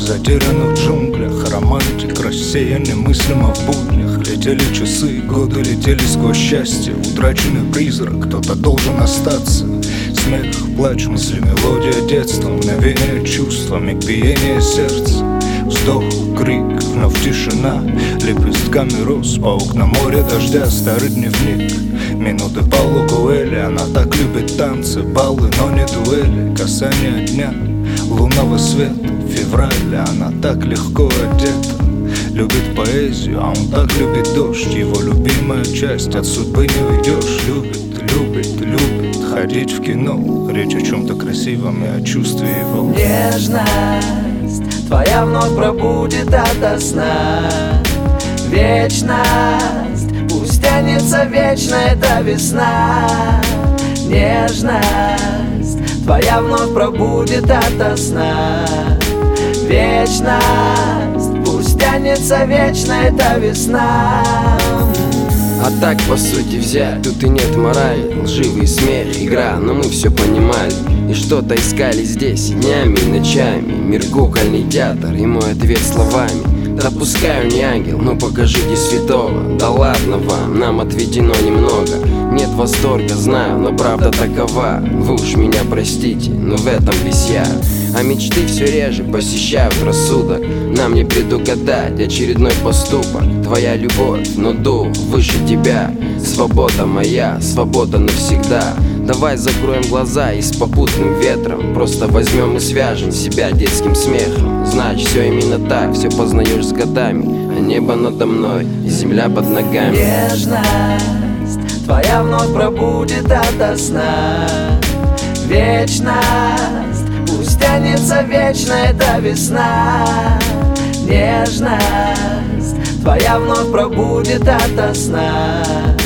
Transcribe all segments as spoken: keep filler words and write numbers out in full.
затеряны в джунглях. Романтик рассеян немыслимо в буднях. Летели часы, годы летели сквозь счастье. Утраченный призрак, кто-то должен остаться. Смех, плач, мысли, мелодия детства. Мгновение чувства, миг биения сердца. Вздох, крик, вновь тишина. Лепестками роз по окнам моря дождя. Старый дневник, минуты Пауло Коэльо. Она так любит танцы, баллы, но не дуэли. Касание дня, лунного света, февраля. Она так легко одета, любит поэзию, а он так любит дождь. Его любимая часть, от судьбы не уйдешь. Любит, любит, любит ходить в кино. Речь о чем-то красивом и о чувстве его. Нежность твоя вновь пробудит ото сна. Вечность, пусть тянется вечно эта весна. Нежность твоя вновь пробудит ото сна. Вечность, пусть тянется вечно эта весна. А так по сути взять, тут и нет морали. Лживый смех, игра, но мы все понимали. И что-то искали здесь и днями, и ночами. Мир кукольный театр, и мой ответ словами. Да пускай не ангел, но покажите святого. Да ладно вам, нам отведено немного. Нет восторга, знаю, но правда такова. Вы уж меня простите, но в этом весь я. А мечты все реже посещают рассудок. Нам не предугадать очередной поступок. Твоя любовь, но дух выше тебя. Свобода моя, свобода навсегда. Давай закроем глаза и с попутным ветром просто возьмем и свяжем себя детским смехом. Значит, все именно так, все познаешь с годами. А небо надо мной и земля под ногами. Нежность твоя вновь пробудит ото сна. Вечность, пусть тянется вечно эта весна. Нежность твоя вновь пробудит ото сна.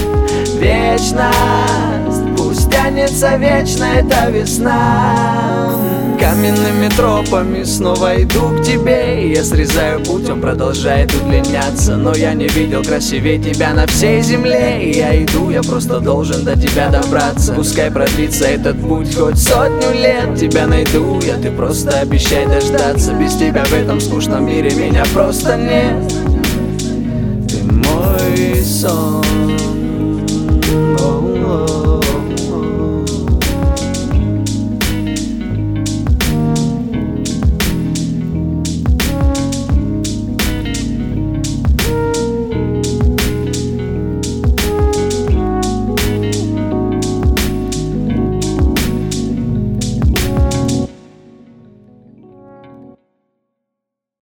Вечность, пусть тянется вечно эта весна. Каменными тропами снова иду к тебе. Я срезаю путь, он продолжает удлиняться. Но я не видел красивее тебя на всей земле. Я иду, я просто должен до тебя добраться. Пускай продлится этот путь хоть сотню лет. Тебя найду я, ты просто обещай дождаться. Без тебя в этом скучном мире меня просто нет. Ты мой сон.